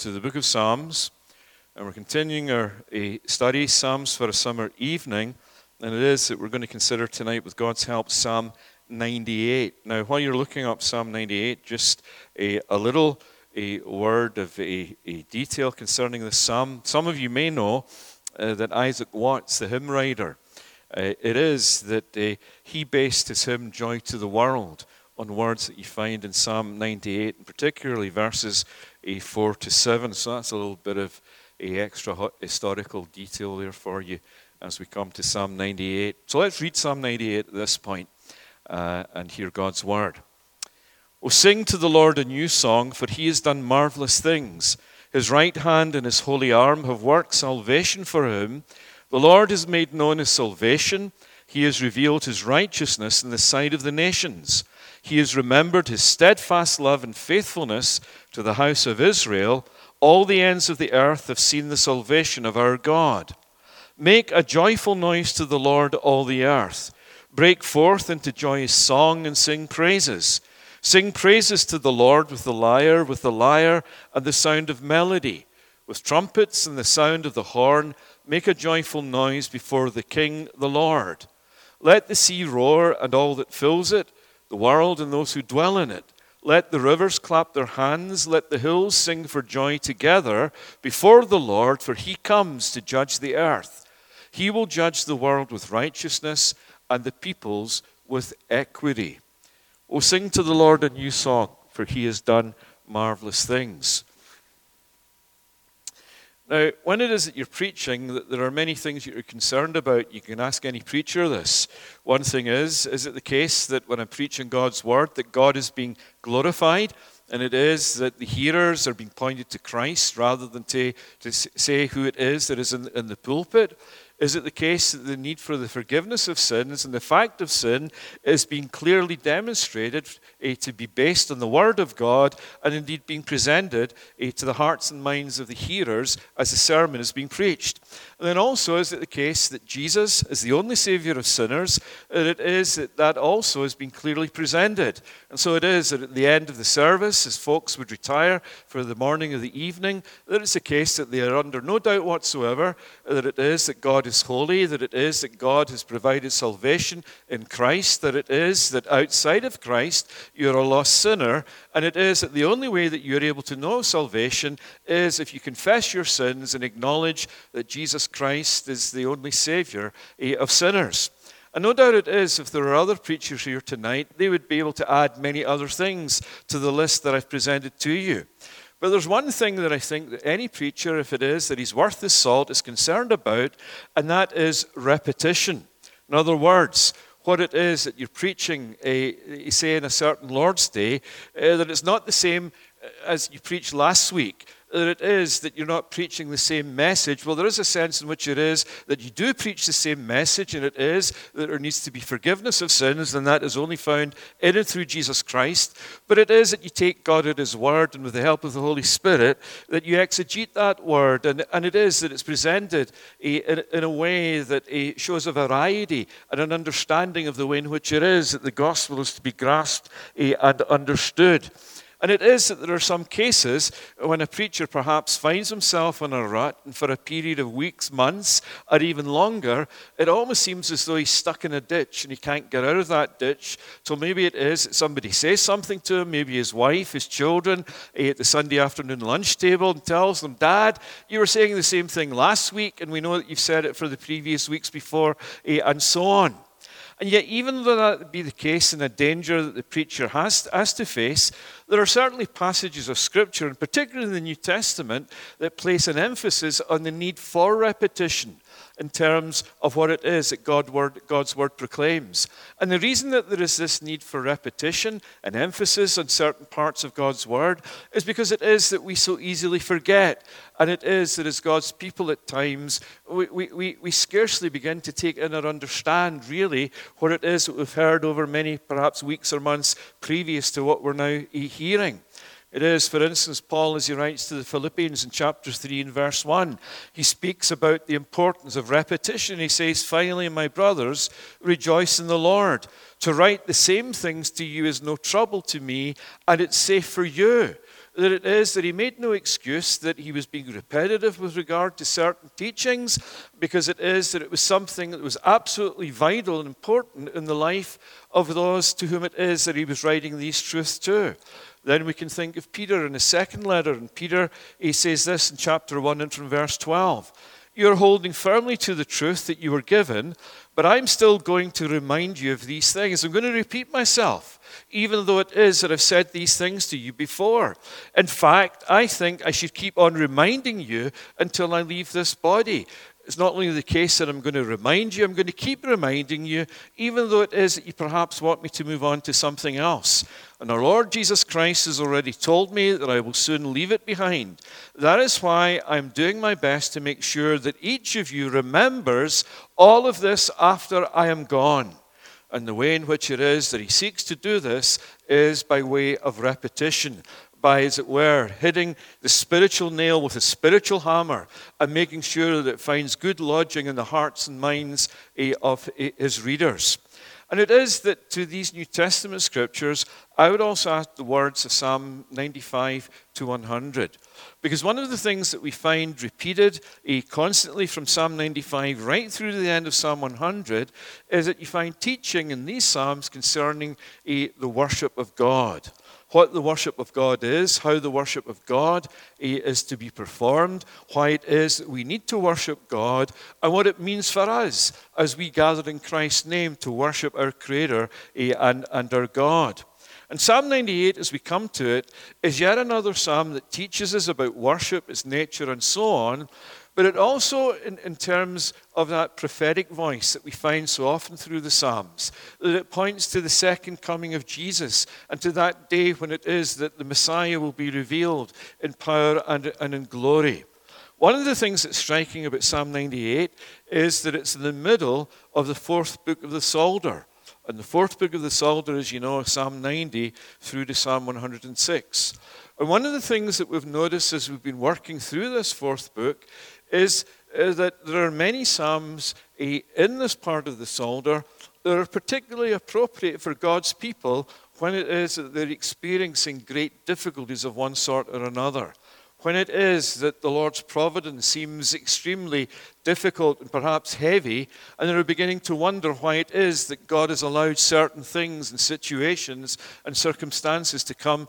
to the book of Psalms, and we're continuing our study, Psalms for a Summer Evening, and it is that we're going to consider tonight, with God's help, Psalm 98. Now, while you're looking up Psalm 98, just a little word of a detail concerning the psalm. Some of you may know that Isaac Watts, the hymn writer, it is that he based his hymn, Joy to the World, on words that you find in Psalm 98, and particularly verses 4 to 7. So that's a little bit of extra historical detail there for you as we come to Psalm 98. So let's read Psalm 98 at this point and hear God's word. "O sing to the Lord a new song, for he has done marvelous things. His right hand and his holy arm have worked salvation for him. The Lord has made known his salvation. He has revealed his righteousness in the sight of the nations. He has remembered his steadfast love and faithfulness to the house of Israel. All the ends of the earth have seen the salvation of our God. Make a joyful noise to the Lord, all the earth. Break forth into joyous song and sing praises. Sing praises to the Lord with the lyre and the sound of melody. With trumpets and the sound of the horn, make a joyful noise before the King, the Lord. Let the sea roar and all that fills it, the world and those who dwell in it. Let the rivers clap their hands. Let the hills sing for joy together before the Lord, for he comes to judge the earth. He will judge the world with righteousness and the peoples with equity. O sing to the Lord a new song, for he has done marvelous things." Now, when it is that you're preaching, there are many things you're concerned about. You can ask any preacher this. One thing is it the case that when I'm preaching God's word, that God is being glorified? And it is that the hearers are being pointed to Christ rather than to say who it is that is in the pulpit? Is it the case that the need for the forgiveness of sins and the fact of sin is being clearly demonstrated to be based on the Word of God and indeed being presented to the hearts and minds of the hearers as the sermon is being preached? And then also, is it the case that Jesus is the only Savior of sinners, and it is that also is being clearly presented? And so it is that at the end of the service, as folks would retire for the morning or the evening, that it's a case that they are under no doubt whatsoever that it is that God is holy, that it is that God has provided salvation in Christ, that it is that outside of Christ you're a lost sinner, and it is that the only way that you're able to know salvation is if you confess your sins and acknowledge that Jesus Christ is the only Savior of sinners. And no doubt it is, if there are other preachers here tonight, they would be able to add many other things to the list that I've presented to you. But there's one thing that I think that any preacher, if it is that he's worth his salt, is concerned about, and that is repetition. In other words, what it is that you're preaching, say in a certain Lord's Day, that it's not the same as you preached last week, that it is that you're not preaching the same message. Well, there is a sense in which it is that you do preach the same message, and it is that there needs to be forgiveness of sins, and that is only found in and through Jesus Christ. But it is that you take God at his word, and with the help of the Holy Spirit, that you exegete that word, and it is that it's presented in a way that shows a variety and an understanding of the way in which it is that the gospel is to be grasped and understood. And it is that there are some cases when a preacher perhaps finds himself in a rut, and for a period of weeks, months, or even longer, it almost seems as though he's stuck in a ditch and he can't get out of that ditch. So maybe it is that somebody says something to him, maybe his wife, his children, at the Sunday afternoon lunch table, and tells them, "Dad, you were saying the same thing last week, and we know that you've said it for the previous weeks before," and so on. And yet, even though that be the case and a danger that the preacher has to face, there are certainly passages of Scripture, and particularly in the New Testament, that place an emphasis on the need for repetition in terms of what it is that God's Word proclaims. And the reason that there is this need for repetition and emphasis on certain parts of God's Word is because it is that we so easily forget. And it is that as God's people at times, we scarcely begin to take in or understand really what it is that we've heard over many perhaps weeks or months previous to what we're now hearing. It is, for instance, Paul, as he writes to the Philippians in chapter 3 and verse 1, he speaks about the importance of repetition. He says, "Finally, my brothers, rejoice in the Lord. To write the same things to you is no trouble to me, and it's safe for you." that it is that he made no excuse that he was being repetitive with regard to certain teachings, because it is that it was something that was absolutely vital and important in the life of those to whom it is that he was writing these truths to. Then we can think of Peter in his second letter. And Peter, he says this in chapter 1 and from verse 12. You're holding firmly to the truth that you were given, but I'm still going to remind you of these things. I'm going to repeat myself, even though it is that I've said these things to you before. In fact, I think I should keep on reminding you until I leave this body. It's not only the case that I'm going to remind you, I'm going to keep reminding you, even though it is that you perhaps want me to move on to something else. And our Lord Jesus Christ has already told me that I will soon leave it behind. That is why I'm doing my best to make sure that each of you remembers all of this after I am gone. And the way in which it is that he seeks to do this is by way of repetition, by, as it were, hitting the spiritual nail with a spiritual hammer and making sure that it finds good lodging in the hearts and minds of his readers. And it is that to these New Testament scriptures, I would also add the words of Psalm 95 to 100. Because one of the things that we find repeated constantly from Psalm 95 right through to the end of Psalm 100 is that you find teaching in these Psalms concerning the worship of God. What the worship of God is, how the worship of God is to be performed, why it is that we need to worship God, and what it means for us as we gather in Christ's name to worship our Creator and our God. And Psalm 98, as we come to it, is yet another psalm that teaches us about worship, its nature, and so on. But it also, in terms of that prophetic voice that we find so often through the Psalms, that it points to the second coming of Jesus and to that day when it is that the Messiah will be revealed in power and in glory. One of the things that's striking about Psalm 98 is that it's in the middle of the fourth book of the Psalter. And the fourth book of the Psalter, as you know, is Psalm 90 through to Psalm 106. And one of the things that we've noticed as we've been working through this fourth book is that there are many psalms in this part of the Psalter that are particularly appropriate for God's people when it is that they're experiencing great difficulties of one sort or another. When it is that the Lord's providence seems extremely difficult and perhaps heavy, and they're beginning to wonder why it is that God has allowed certain things and situations and circumstances to come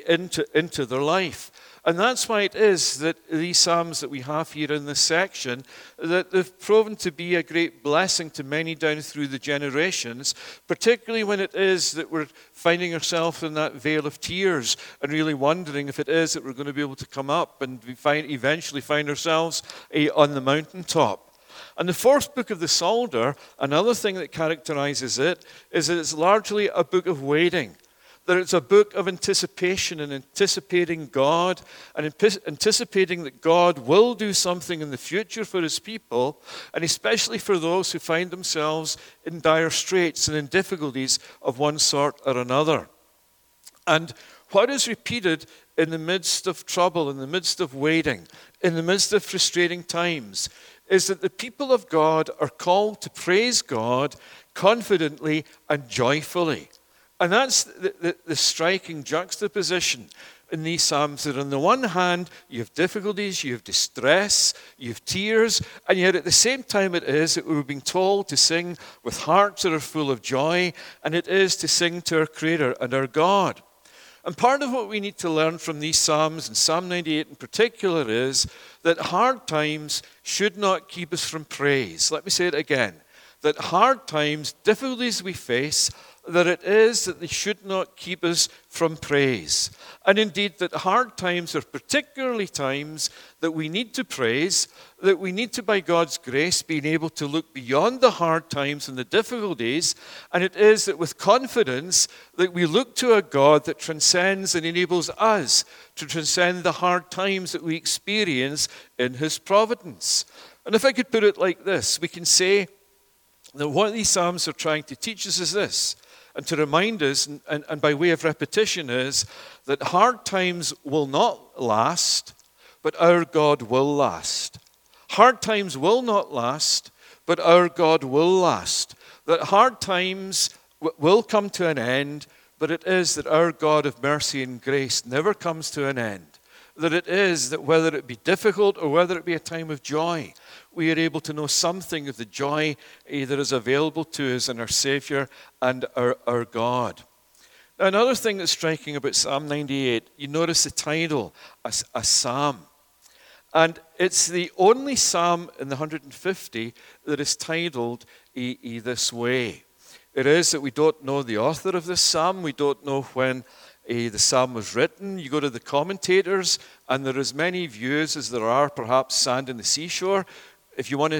into their life. And that's why it is that these psalms that we have here in this section, that they've proven to be a great blessing to many down through the generations, particularly when it is that we're finding ourselves in that vale of tears and really wondering if it is that we're going to be able to come up and eventually find ourselves on the mountaintop. And the fourth book of the Psalter, another thing that characterizes it, is that it's largely a book of waiting. That it's a book of anticipation and anticipating God and anticipating that God will do something in the future for his people, and especially for those who find themselves in dire straits and in difficulties of one sort or another. And what is repeated in the midst of trouble, in the midst of waiting, in the midst of frustrating times, is that the people of God are called to praise God confidently and joyfully. And that's the striking juxtaposition in these psalms, that on the one hand, you have difficulties, you have distress, you have tears, and yet at the same time it is that we're being told to sing with hearts that are full of joy, and it is to sing to our Creator and our God. And part of what we need to learn from these psalms, and Psalm 98 in particular, is that hard times should not keep us from praise. Let me say it again. That hard times, difficulties we face, that it is that they should not keep us from praise. And indeed, that hard times are particularly times that we need to praise, that we need to, by God's grace, being able to look beyond the hard times and the difficulties, and it is that with confidence that we look to a God that transcends and enables us to transcend the hard times that we experience in his providence. And if I could put it like this, we can say that what these psalms are trying to teach us is this, and to remind us, and by way of repetition, is that hard times will not last, but our God will last. Hard times will not last, but our God will last. That hard times will come to an end, but it is that our God of mercy and grace never comes to an end. That it is that whether it be difficult or whether it be a time of joy, we are able to know something of the joy that is available to us in our Savior and our God. Now, another thing that's striking about Psalm 98, you notice the title, a psalm. And it's the only psalm in the 150 that is titled this way. It is that we don't know the author of this psalm. We don't know when the psalm was written. You go to the commentators, and there are as many views as there are perhaps sand in the seashore. If you want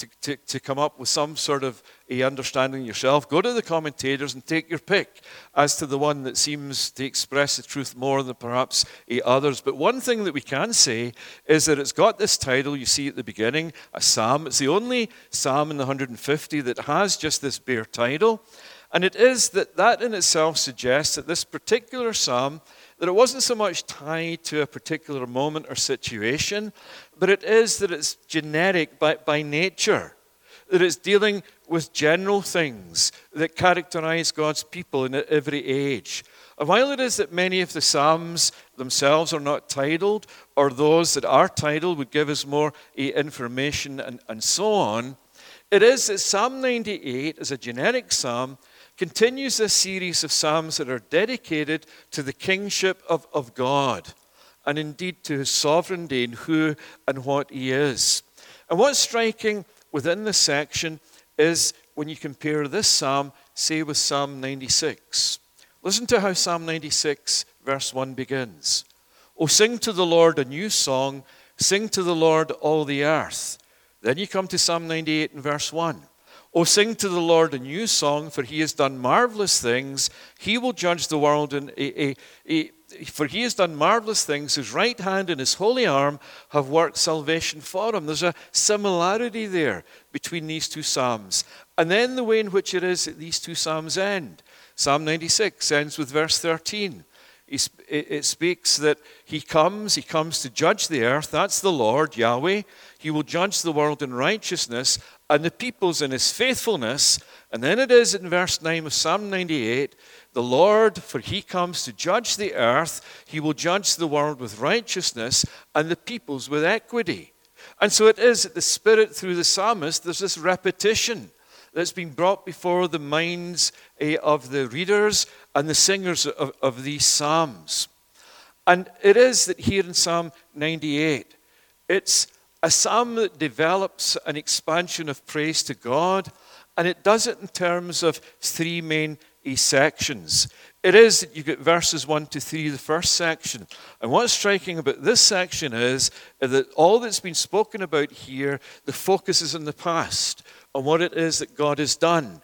to come up with some sort of understanding yourself, go to the commentators and take your pick as to the one that seems to express the truth more than perhaps others. But one thing that we can say is that it's got this title you see at the beginning, a psalm. It's the only psalm in the 150 that has just this bare title. And it is that in itself suggests that this particular psalm, that it wasn't so much tied to a particular moment or situation, but it is that it's generic by nature, that it's dealing with general things that characterize God's people in every age. And while it is that many of the psalms themselves are not titled, or those that are titled would give us more information and so on, it is that Psalm 98 is a generic psalm, continues this series of psalms that are dedicated to the kingship of God and indeed to his sovereignty and who and what he is. And what's striking within this section is when you compare this psalm, say, with Psalm 96. Listen to how Psalm 96 verse 1 begins. "O sing to the Lord a new song, sing to the Lord all the earth." Then you come to Psalm 98 and verse 1. "O sing to the Lord a new song, for he has done marvelous things. He will judge the world for he has done marvelous things. His right hand and his holy arm have worked salvation for him." There's a similarity there between these two psalms. And then the way in which it is that these two psalms end. Psalm 96 ends with verse 13. It speaks that he comes to judge the earth. That's the Lord, Yahweh. He will judge the world in righteousness and the peoples in his faithfulness. And then it is in verse 9 of Psalm 98, "The Lord, for he comes to judge the earth. He will judge the world with righteousness and the peoples with equity." And so it is that the Spirit, through the psalmist, there's this repetition that's been brought before the minds of the readers and the singers of these psalms. And it is that here in Psalm 98, it's a psalm that develops an expansion of praise to God, and it does it in terms of three main sections. It is that you get verses 1 to 3, the first section. And what's striking about this section is that all that's been spoken about here, the focus is on the past, on what it is that God has done.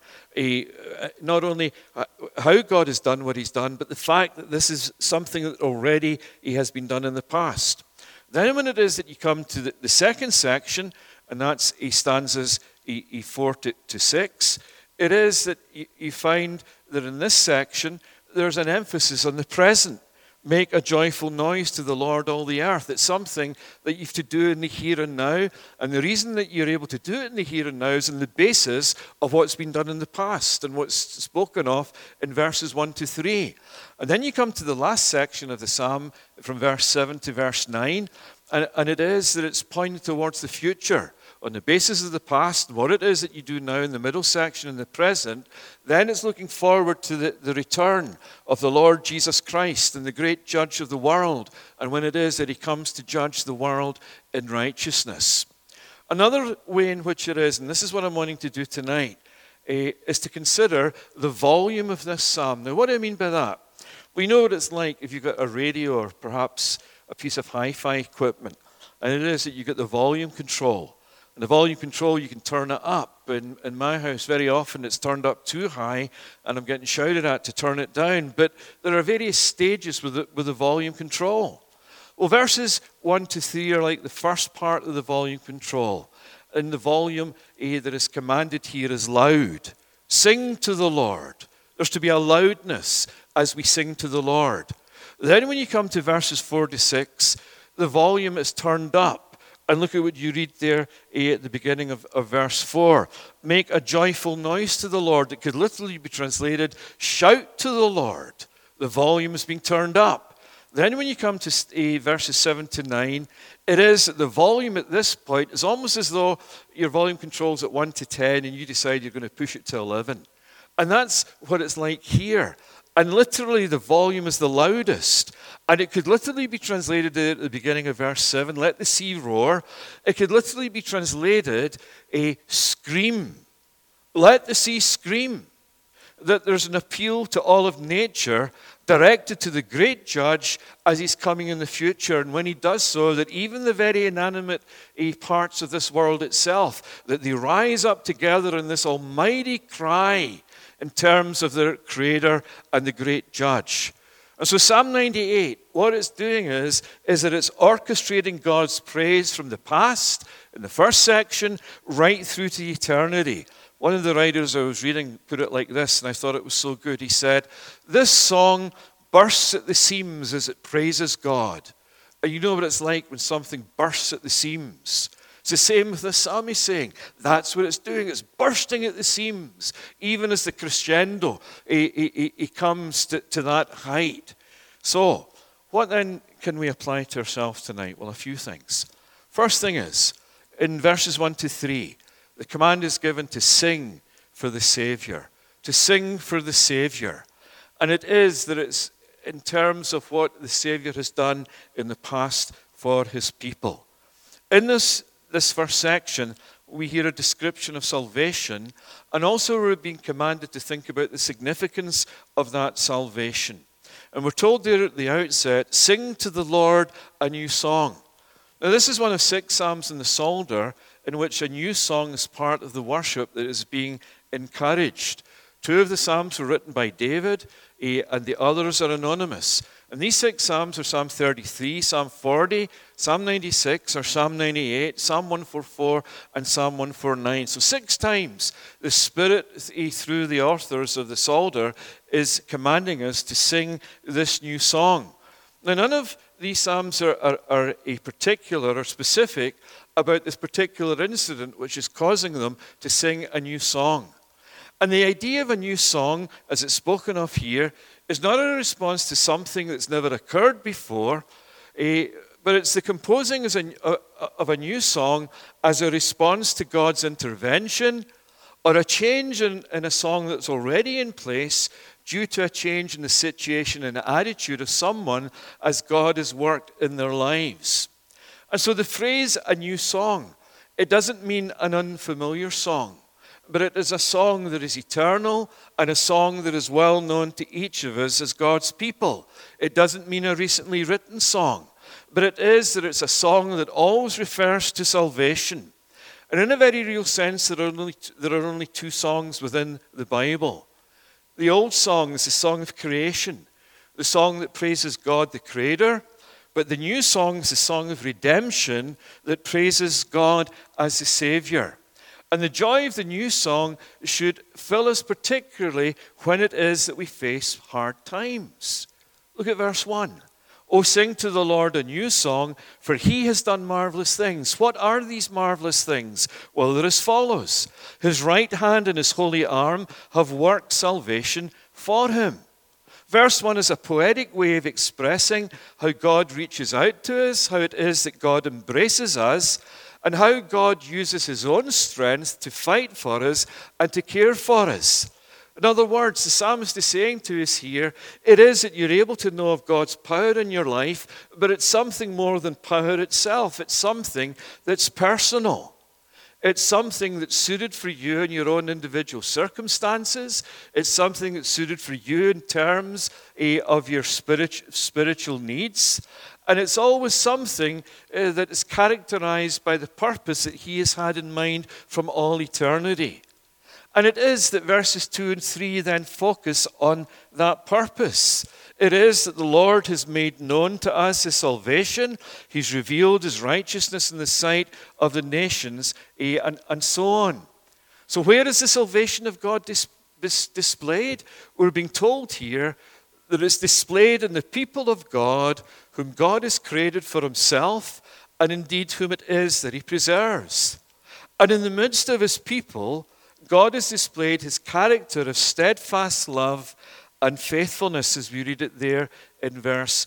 Not only how God has done what he's done, but the fact that this is something that already he has been done in the past. Then when it is that you come to the second section, and that's stanzas 4 to 6, it is that you find that in this section, there's an emphasis on the present. Make a joyful noise to the Lord, all the earth. It's something that you have to do in the here and now. And the reason that you're able to do it in the here and now is on the basis of what's been done in the past and what's spoken of in verses 1 to 3. And then you come to the last section of the psalm from verse 7 to verse 9. And it is that it's pointing towards the future. On the basis of the past and what it is that you do now in the middle section in the present, then it's looking forward to the return of the Lord Jesus Christ and the great judge of the world, and when it is that he comes to judge the world in righteousness. Another way in which it is, and this is what I'm wanting to do tonight, is to consider the volume of this psalm. Now, what do I mean by that? We know what it's like if you've got a radio or perhaps a piece of hi-fi equipment, and it is that you get the volume control. And the volume control, you can turn it up. In my house, very often it's turned up too high, and I'm getting shouted at to turn it down. But there are various stages with the volume control. Well, verses 1 to 3 are like the first part of the volume control. And the volume that is commanded here is loud. Sing to the Lord. There's to be a loudness as we sing to the Lord. Then when you come to verses 4 to 6, the volume is turned up. And look at what you read there at the beginning of verse 4. Make a joyful noise to the Lord. It could literally be translated, shout to the Lord. The volume is being turned up. Then when you come to verses 7 to 9, it is that the volume at this point is almost as though your volume control's at 1 to 10 and you decide you're going to push it to 11. And that's what it's like here. And literally the volume is the loudest. And it could literally be translated at the beginning of verse 7, let the sea roar. It could literally be translated a scream. Let the sea scream. That there's an appeal to all of nature directed to the great judge as he's coming in the future. And when he does so, that even the very inanimate parts of this world itself, that they rise up together in this almighty cry in terms of their creator and the great judge. And so Psalm 98, what it's doing is that it's orchestrating God's praise from the past, in the first section, right through to eternity. One of the writers I was reading put it like this, and I thought it was so good. He said, this song bursts at the seams as it praises God. And you know what it's like when something bursts at the seams. It's the same with the psalm he's saying. That's what it's doing. It's bursting at the seams, even as the crescendo, he comes to that height. So, what then can we apply to ourselves tonight? Well, a few things. First thing is, in verses 1 to 3, the command is given to sing for the Savior. To sing for the Savior. And it is that it's in terms of what the Savior has done in the past for his people. In this first section, we hear a description of salvation, and also we're being commanded to think about the significance of that salvation. And we're told there at the outset, sing to the Lord a new song. Now this is one of 6 psalms in the Psalter in which a new song is part of the worship that is being encouraged. 2 of the psalms were written by David, and the others are anonymous. And these 6 psalms are Psalm 33, Psalm 40, Psalm 96, or Psalm 98, Psalm 144, and Psalm 149. So 6 times the Spirit, through the authors of the Psalter, is commanding us to sing this new song. Now, none of these psalms are a particular or specific about this particular incident which is causing them to sing a new song. And the idea of a new song, as it's spoken of here, is not a response to something that's never occurred before, but it's the composing of a new song as a response to God's intervention or a change in a song that's already in place due to a change in the situation and attitude of someone as God has worked in their lives. And so the phrase, a new song, it doesn't mean an unfamiliar song, but it is a song that is eternal and a song that is well known to each of us as God's people. It doesn't mean a recently written song, but it is that it's a song that always refers to salvation. And in a very real sense, there are only 2 songs within the Bible. The old song is the song of creation, the song that praises God the Creator. But the new song is the song of redemption that praises God as the Savior. And the joy of the new song should fill us particularly when it is that we face hard times. Look at verse 1. Oh, sing to the Lord a new song, for he has done marvelous things. What are these marvelous things? Well, they're as follows. His right hand and his holy arm have worked salvation for him. Verse 1 is a poetic way of expressing how God reaches out to us, how it is that God embraces us, and how God uses his own strength to fight for us and to care for us. In other words, the psalmist is saying to us here, it is that you're able to know of God's power in your life, but it's something more than power itself. It's something that's personal. It's something that's suited for you in your own individual circumstances. It's something that's suited for you in terms of your spiritual needs. And it's always something that is characterized by the purpose that he has had in mind from all eternity. And it is that verses 2 and 3 then focus on that purpose. It is that the Lord has made known to us his salvation. He's revealed his righteousness in the sight of the nations, and so on. So where is the salvation of God displayed? We're being told here that it's displayed in the people of God, whom God has created for himself, and indeed whom it is that he preserves. And in the midst of his people, God has displayed his character of steadfast love and faithfulness, as we read it there in verse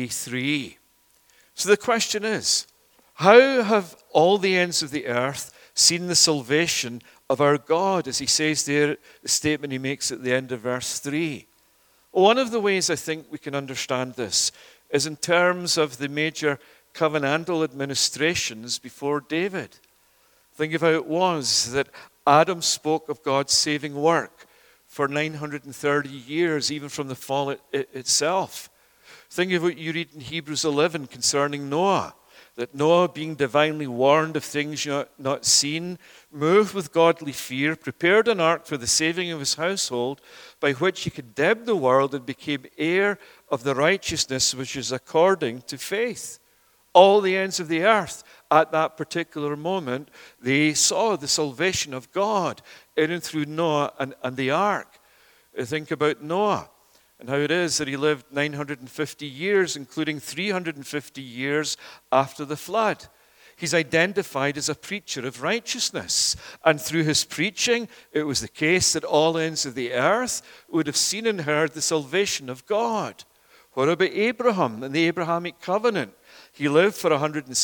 3. So the question is, how have all the ends of the earth seen the salvation of our God, as he says there, the statement he makes at the end of verse 3? Well, one of the ways I think we can understand this is in terms of the major covenantal administrations before David. Think of how it was that Adam spoke of God's saving work for 930 years, even from the fall itself. Think of what you read in Hebrews 11 concerning Noah, that Noah, being divinely warned of things not seen, moved with godly fear, prepared an ark for the saving of his household, by which he condemned the world and became heir of the righteousness which is according to faith. All the ends of the earth at that particular moment, they saw the salvation of God in and through Noah and the ark. Think about Noah and how it is that he lived 950 years, including 350 years after the flood. He's identified as a preacher of righteousness. And through his preaching, it was the case that all ends of the earth would have seen and heard the salvation of God. What about Abraham and the Abrahamic covenant? He lived for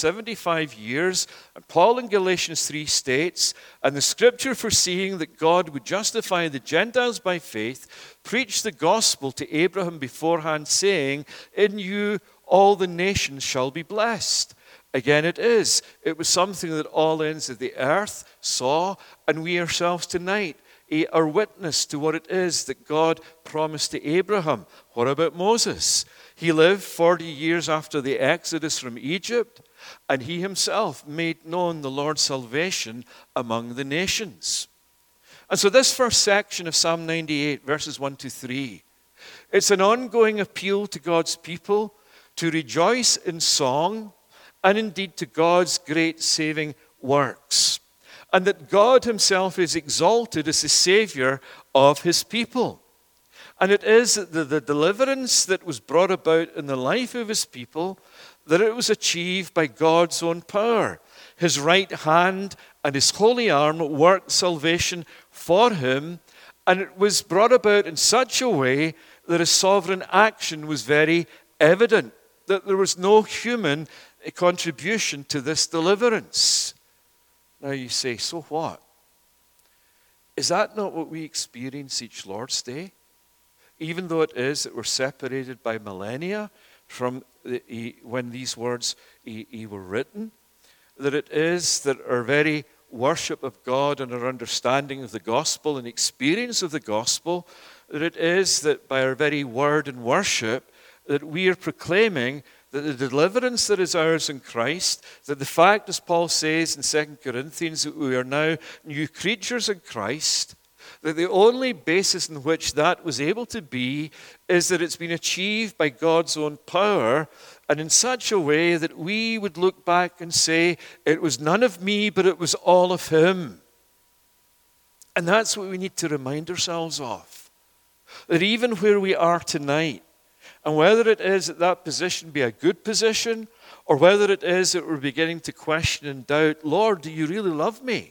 175 years, and Paul in Galatians 3 states, and the scripture foreseeing that God would justify the Gentiles by faith, preached the gospel to Abraham beforehand, saying, in you all the nations shall be blessed. Again, it was something that all ends of the earth saw, and we ourselves tonight are witness to what it is that God promised to Abraham. What about Moses? He lived 40 years after the Exodus from Egypt, and he himself made known the Lord's salvation among the nations. And so this first section of Psalm 98, verses 1 to 3, it's an ongoing appeal to God's people to rejoice in song and indeed to God's great saving works, and that God himself is exalted as the Savior of his people. And it is the deliverance that was brought about in the life of his people, that it was achieved by God's own power. His right hand and his holy arm worked salvation for him, and it was brought about in such a way that his sovereign action was very evident, that there was no human contribution to this deliverance. Now you say, so what? Is that not what we experience each Lord's Day? Even though it is that we're separated by millennia from when these words were written, that it is that our very worship of God and our understanding of the gospel and experience of the gospel, that it is that by our very word and worship that we are proclaiming that the deliverance that is ours in Christ, that the fact, as Paul says in 2 Corinthians, that we are now new creatures in Christ, that the only basis in which that was able to be is that it's been achieved by God's own power, and in such a way that we would look back and say, it was none of me, but it was all of him. And that's what we need to remind ourselves of. That even where we are tonight, and whether it is that position be a good position, or whether it is that we're beginning to question and doubt, Lord, do you really love me?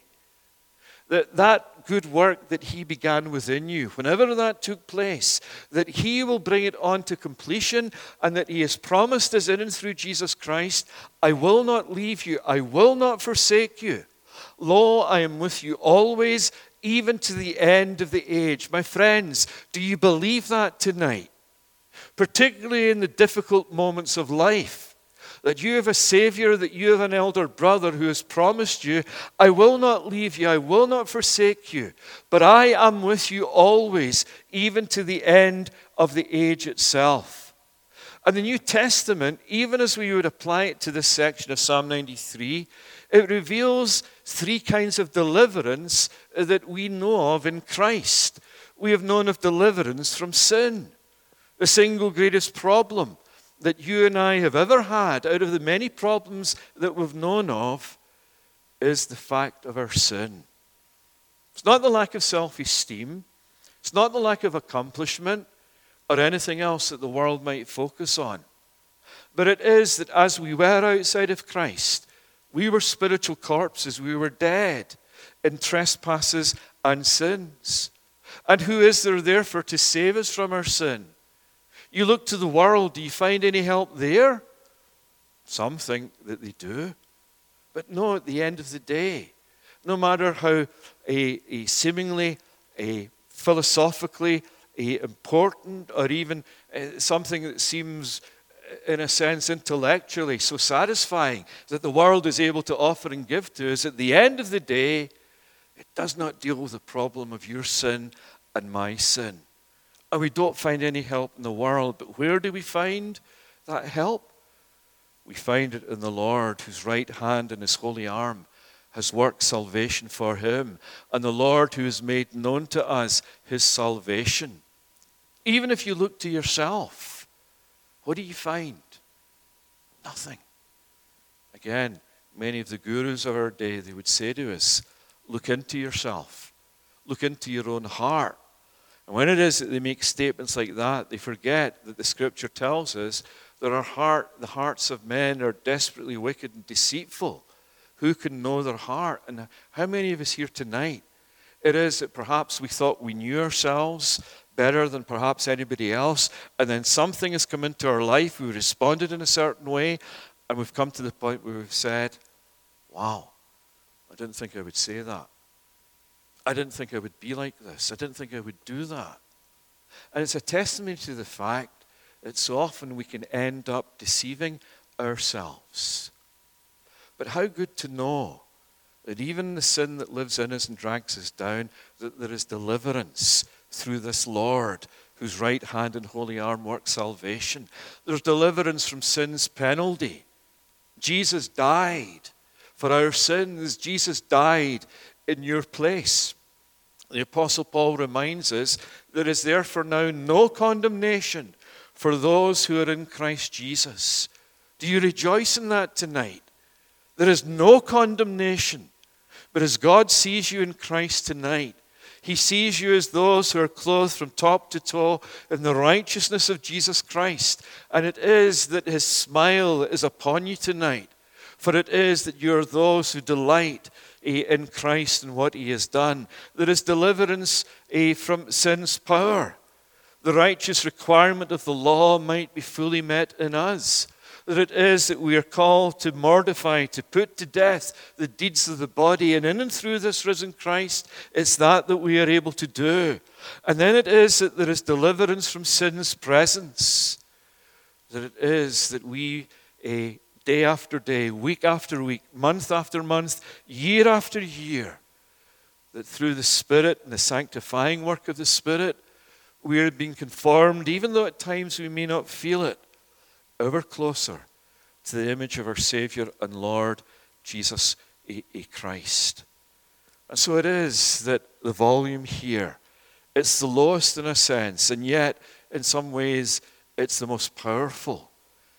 That good work that he began within you, whenever that took place, that he will bring it on to completion, and that he has promised us in and through Jesus Christ, I will not leave you, I will not forsake you. Lo, I am with you always, even to the end of the age. My friends, do you believe that tonight? Particularly in the difficult moments of life, that you have a Savior, that you have an elder brother who has promised you, I will not leave you, I will not forsake you, but I am with you always, even to the end of the age itself. And the New Testament, even as we would apply it to this section of Psalm 93, it reveals three kinds of deliverance that we know of in Christ. We have known of deliverance from sin. The single greatest problem that you and I have ever had out of the many problems that we've known of is the fact of our sin. It's not the lack of self-esteem. It's not the lack of accomplishment or anything else that the world might focus on. But it is that as we were outside of Christ, we were spiritual corpses. We were dead in trespasses and sins. And who is there therefore to save us from our sin? You look to the world, do you find any help there? Some think that they do. But no, at the end of the day, no matter how seemingly philosophically important, or even something that seems, in a sense, intellectually so satisfying that the world is able to offer and give to us, at the end of the day, it does not deal with the problem of your sin and my sin. And we don't find any help in the world. But where do we find that help? We find it in the Lord, whose right hand and his holy arm has worked salvation for him, and the Lord who has made known to us his salvation. Even if you look to yourself, what do you find? Nothing. Again, many of the gurus of our day, they would say to us, look into yourself. Look into your own heart. And when it is that they make statements like that, they forget that the Scripture tells us that the hearts of men are desperately wicked and deceitful. Who can know their heart? And how many of us here tonight, it is that perhaps we thought we knew ourselves better than perhaps anybody else, and then something has come into our life, we responded in a certain way, and we've come to the point where we've said, wow, I didn't think I would say that. I didn't think I would be like this. I didn't think I would do that. And it's a testimony to the fact that so often we can end up deceiving ourselves. But how good to know that even the sin that lives in us and drags us down, that there is deliverance through this Lord, whose right hand and holy arm works salvation. There's deliverance from sin's penalty. Jesus died for our sins. Jesus died in your place. The Apostle Paul reminds us there is therefore now no condemnation for those who are in Christ Jesus. Do you rejoice in that tonight? There is no condemnation. But as God sees you in Christ tonight, he sees you as those who are clothed from top to toe in the righteousness of Jesus Christ. And it is that his smile is upon you tonight. For it is that you are those who delight in Christ and what he has done. There is deliverance from sin's power. The righteous requirement of the law might be fully met in us. That it is that we are called to mortify, to put to death the deeds of the body. And in and through this risen Christ, it's that we are able to do. And then it is that there is deliverance from sin's presence. That it is that we, day after day, week after week, month after month, year after year, that through the Spirit and the sanctifying work of the Spirit, we are being conformed, even though at times we may not feel it, ever closer to the image of our Savior and Lord, Jesus Christ. And so it is that the volume here, it's the lowest in a sense, and yet in some ways it's the most powerful.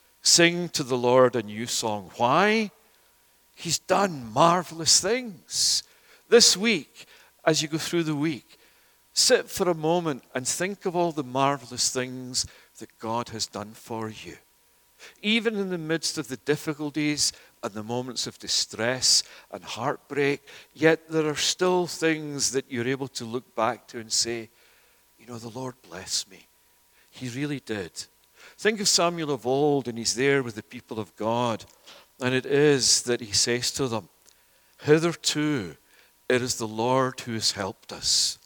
Sing to the Lord a new song. Why? He's done marvelous things. This week, as you go through the week, sit for a moment and think of all the marvelous things that God has done for you. Even in the midst of the difficulties and the moments of distress and heartbreak, yet there are still things that you're able to look back to and say, you know, the Lord bless me. He really did. Think of Samuel of old, and he's there with the people of God, and it is that he says to them, hitherto it is the Lord who has helped us.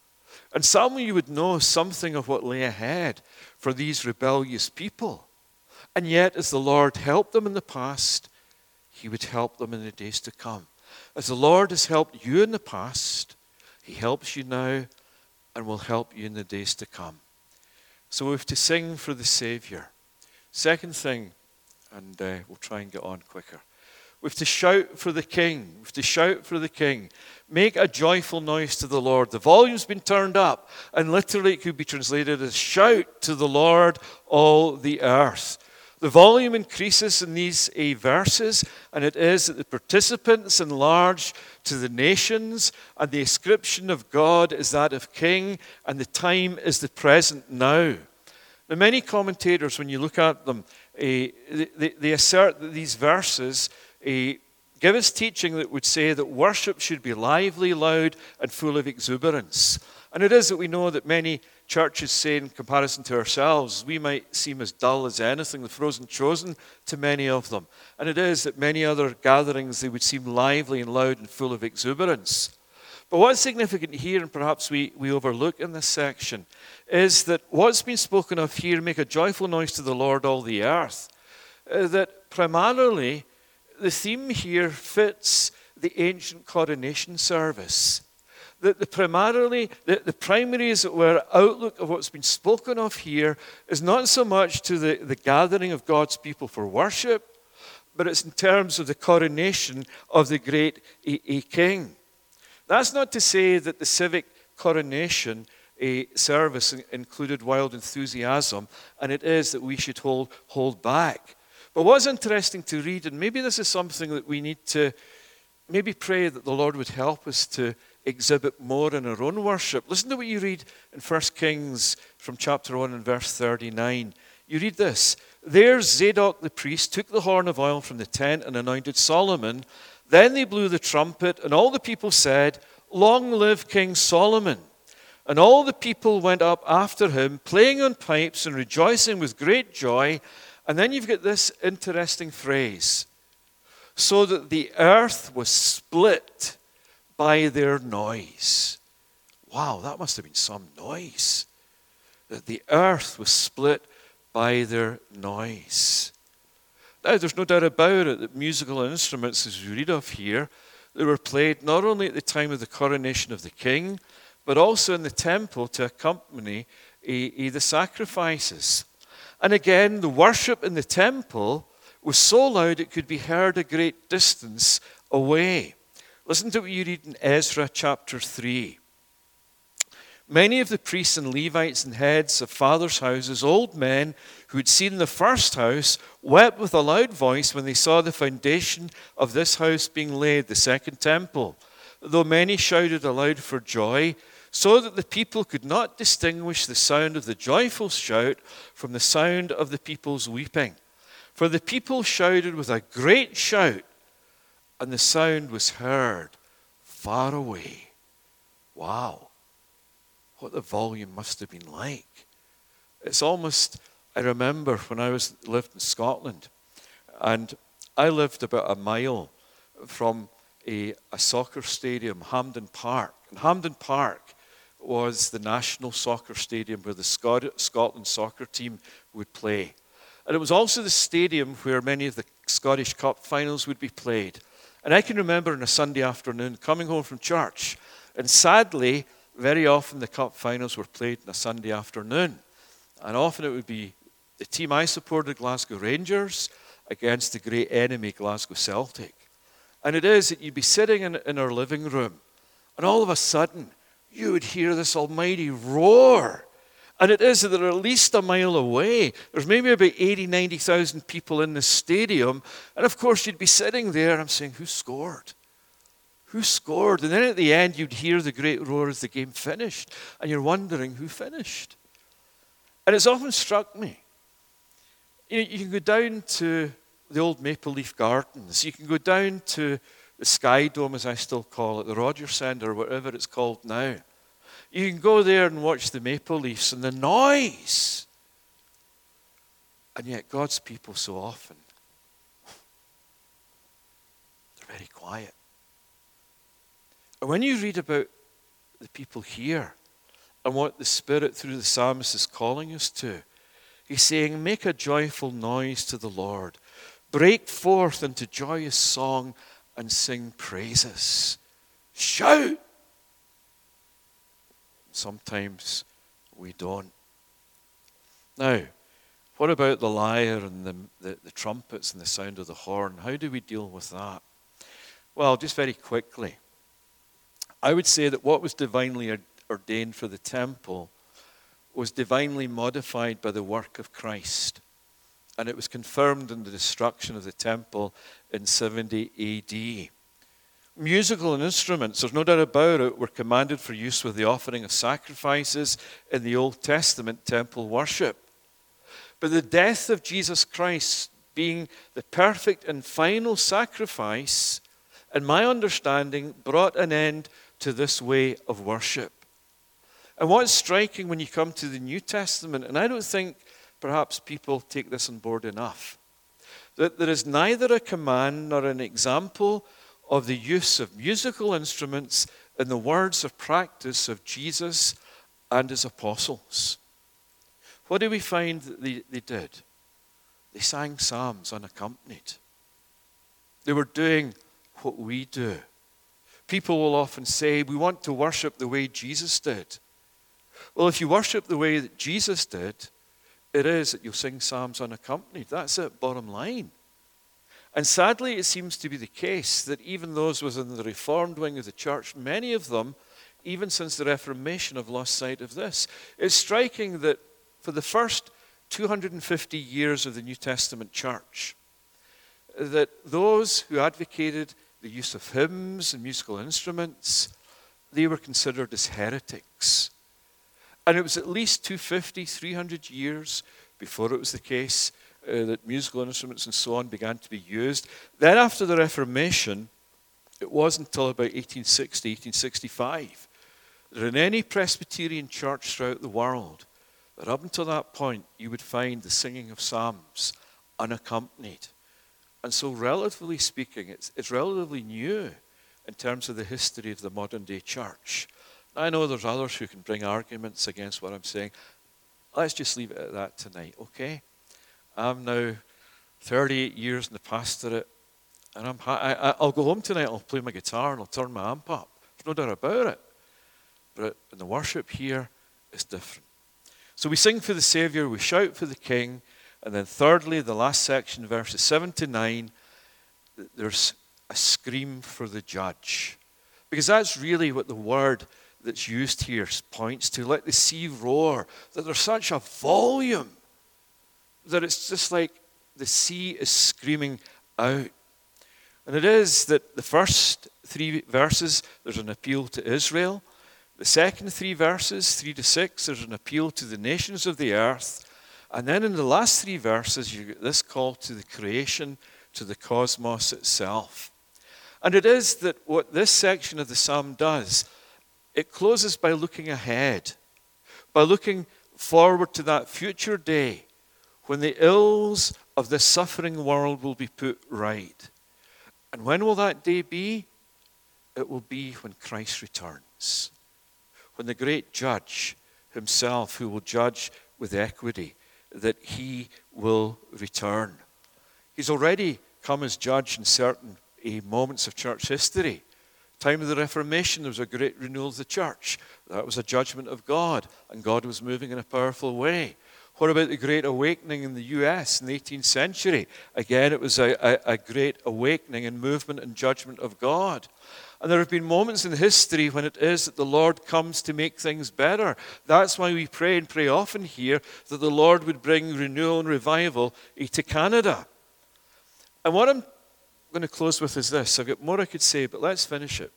And Samuel, you would know something of what lay ahead for these rebellious people. And yet, as the Lord helped them in the past, he would help them in the days to come. As the Lord has helped you in the past, he helps you now and will help you in the days to come. So we have to sing for the Savior. Second thing, and we'll try and get on quicker. We have to shout for the King. We have to shout for the King. Make a joyful noise to the Lord. The volume's been turned up, and literally it could be translated as shout to the Lord, all the earth. The volume increases in these verses, and it is that the participants enlarge to the nations, and the ascription of God is that of King, and the time is the present now. Now, many commentators, when you look at them, they assert that these verses give us teaching that would say that worship should be lively, loud, and full of exuberance. And it is that we know that many churches say, in comparison to ourselves, we might seem as dull as anything, the frozen chosen to many of them. And it is that many other gatherings, they would seem lively and loud and full of exuberance. But what's significant here, and perhaps we overlook in this section, is that what's been spoken of here, make a joyful noise to the Lord, all the earth, that primarily the theme here fits the ancient coronation service. That the primary, as it were, outlook of what's been spoken of here is not so much to the gathering of God's people for worship, but it's in terms of the coronation of the great King. That's not to say that the civic coronation service included wild enthusiasm, and it is that we should hold back. But what's interesting to read, and maybe this is something that we need to maybe pray that the Lord would help us to exhibit more in our own worship. Listen to what you read in 1 Kings from chapter 1 and verse 39. You read this: There Zadok the priest took the horn of oil from the tent and anointed Solomon. Then they blew the trumpet, and all the people said, Long live King Solomon. And all the people went up after him, playing on pipes and rejoicing with great joy. And then you've got this interesting phrase: so that the earth was split by their noise. Wow, that must have been some noise. That the earth was split by their noise. Now, there's no doubt about it that musical instruments, as we read of here, they were played not only at the time of the coronation of the king, but also in the temple to accompany the sacrifices. And again, the worship in the temple was so loud it could be heard a great distance away. Listen to what you read in Ezra chapter 3. Many of the priests and Levites and heads of fathers' houses, old men who had seen the first house, wept with a loud voice when they saw the foundation of this house being laid, the second temple, though many shouted aloud for joy, so that the people could not distinguish the sound of the joyful shout from the sound of the people's weeping. For the people shouted with a great shout, and the sound was heard far away. Wow, what the volume must have been like. It's almost, I remember when I lived in Scotland, and I lived about a mile from a soccer stadium, Hampden Park. And Hampden Park was the national soccer stadium where the Scotland soccer team would play. And it was also the stadium where many of the Scottish Cup finals would be played. And I can remember on a Sunday afternoon coming home from church, and sadly, very often the Cup finals were played on a Sunday afternoon. And often it would be the team I supported, Glasgow Rangers, against the great enemy, Glasgow Celtic. And it is that you'd be sitting in our living room, and all of a sudden, you would hear this almighty roar. And it is that they're at least a mile away. There's maybe about 80,000, 90,000 people in the stadium. And of course, you'd be sitting there, and I'm saying, who scored? Who scored? And then at the end, you'd hear the great roar as the game finished. And you're wondering who finished. And it's often struck me. You can go down to the old Maple Leaf Gardens. You can go down to the Sky Dome, as I still call it, the Rogers Centre, or whatever it's called now. You can go there and watch the Maple Leafs and the noise. And yet God's people so often, they're very quiet. And when you read about the people here and what the Spirit through the psalmist is calling us to, he's saying, make a joyful noise to the Lord. Break forth into joyous song and sing praises. Shout! Sometimes we don't. Now, what about the lyre and the trumpets and the sound of the horn? How do we deal with that? Well, just very quickly, I would say that what was divinely ordained for the temple was divinely modified by the work of Christ. And it was confirmed in the destruction of the temple in 70 AD. Musical and instruments, there's no doubt about it, were commanded for use with the offering of sacrifices in the Old Testament temple worship. But the death of Jesus Christ being the perfect and final sacrifice, in my understanding, brought an end to this way of worship. And what's striking when you come to the New Testament, and I don't think perhaps people take this on board enough, that there is neither a command nor an example of the use of musical instruments in the words of practice of Jesus and his apostles. What do we find that they did? They sang psalms unaccompanied. They were doing what we do. People will often say, we want to worship the way Jesus did. Well, if you worship the way that Jesus did, it is that you'll sing psalms unaccompanied. That's it, bottom line. And sadly, it seems to be the case that even those within the Reformed wing of the church, many of them, even since the Reformation, have lost sight of this. It's striking that for the first 250 years of the New Testament church, that those who advocated the use of hymns and musical instruments, they were considered as heretics. And it was at least 250, 300 years before it was the case that musical instruments and so on began to be used. Then after the Reformation, it wasn't until about 1860, 1865, that in any Presbyterian church throughout the world, that up until that point, you would find the singing of psalms unaccompanied. And so relatively speaking, it's relatively new in terms of the history of the modern day church. I know there's others who can bring arguments against what I'm saying. Let's just leave it at that tonight, okay? I'm now 38 years in the pastorate, and I'll go home tonight, I'll play my guitar, and I'll turn my amp up. There's no doubt about it. But in the worship here, it's different. So we sing for the Savior, we shout for the King, and then thirdly, the last section, verses 7 to 9, there's a scream for the judge. Because that's really what the word that's used here points to. Let the sea roar, that there's such a volume that it's just like the sea is screaming out. And it is that the first 3 verses, there's an appeal to Israel. The second 3 verses, 3 to 6, there's an appeal to the nations of the earth. And then in the last 3 verses, you get this call to the creation, to the cosmos itself. And it is that what this section of the psalm does, it closes by looking ahead, by looking forward to that future day when the ills of this suffering world will be put right. And when will that day be? It will be when Christ returns. When the great judge himself, who will judge with equity, that he will return. He's already come as judge in certain moments of church history. Time of the Reformation, there was a great renewal of the church. That was a judgment of God, and God was moving in a powerful way. What about the Great Awakening in the U.S. in the 18th century? Again, it was a great awakening and movement and judgment of God. And there have been moments in history when it is that the Lord comes to make things better. That's why we pray and pray often here that the Lord would bring renewal and revival to Canada. And what I'm going to close with is this. I've got more I could say, but let's finish it.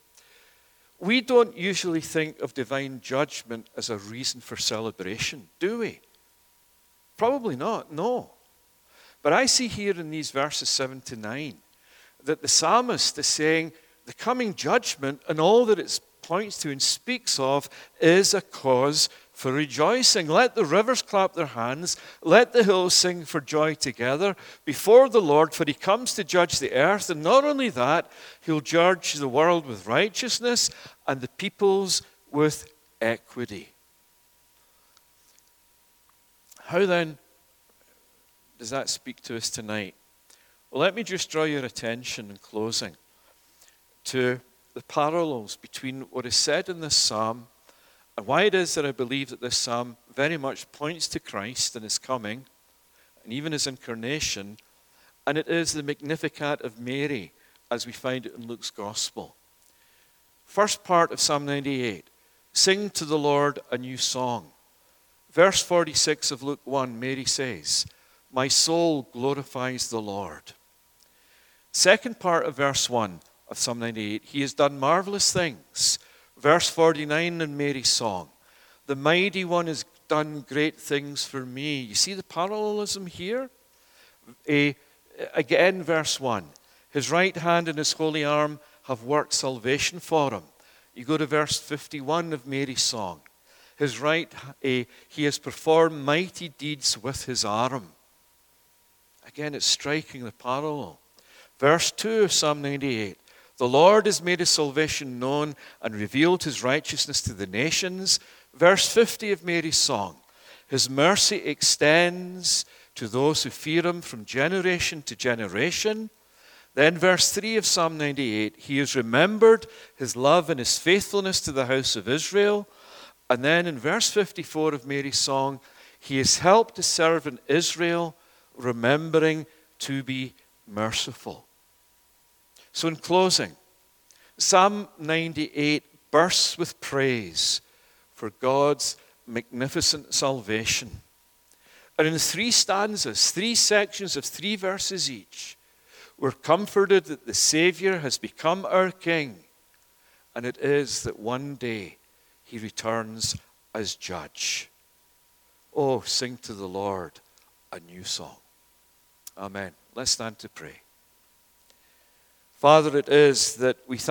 We don't usually think of divine judgment as a reason for celebration, do we? Probably not, no. But I see here in these verses 7 to 9 that the psalmist is saying the coming judgment and all that it points to and speaks of is a cause for rejoicing. Let the rivers clap their hands. Let the hills sing for joy together before the Lord, for he comes to judge the earth. And not only that, he'll judge the world with righteousness and the peoples with equity. How then does that speak to us tonight? Well, let me just draw your attention in closing to the parallels between what is said in this psalm and why it is that I believe that this psalm very much points to Christ and his coming and even his incarnation, and it is the Magnificat of Mary as we find it in Luke's Gospel. First part of Psalm 98, sing to the Lord a new song. Verse 46 of Luke 1, Mary says, my soul glorifies the Lord. Second part of verse 1 of Psalm 98, he has done marvelous things. Verse 49 in Mary's song, the mighty one has done great things for me. You see the parallelism here? Again, verse 1, his right hand and his holy arm have worked salvation for him. You go to verse 51 of Mary's song. He has performed mighty deeds with his arm. Again, it's striking the parallel. Verse 2 of Psalm 98. The Lord has made his salvation known and revealed his righteousness to the nations. Verse 50 of Mary's song. His mercy extends to those who fear him from generation to generation. Then verse 3 of Psalm 98. He has remembered his love and his faithfulness to the house of Israel. And then in verse 54 of Mary's song, he has helped his servant Israel, remembering to be merciful. So in closing, Psalm 98 bursts with praise for God's magnificent salvation. And in 3 stanzas, 3 sections of 3 verses each, we're comforted that the Savior has become our King, and it is that one day he returns as judge. Oh, sing to the Lord a new song. Amen. Let's stand to pray. Father, it is that we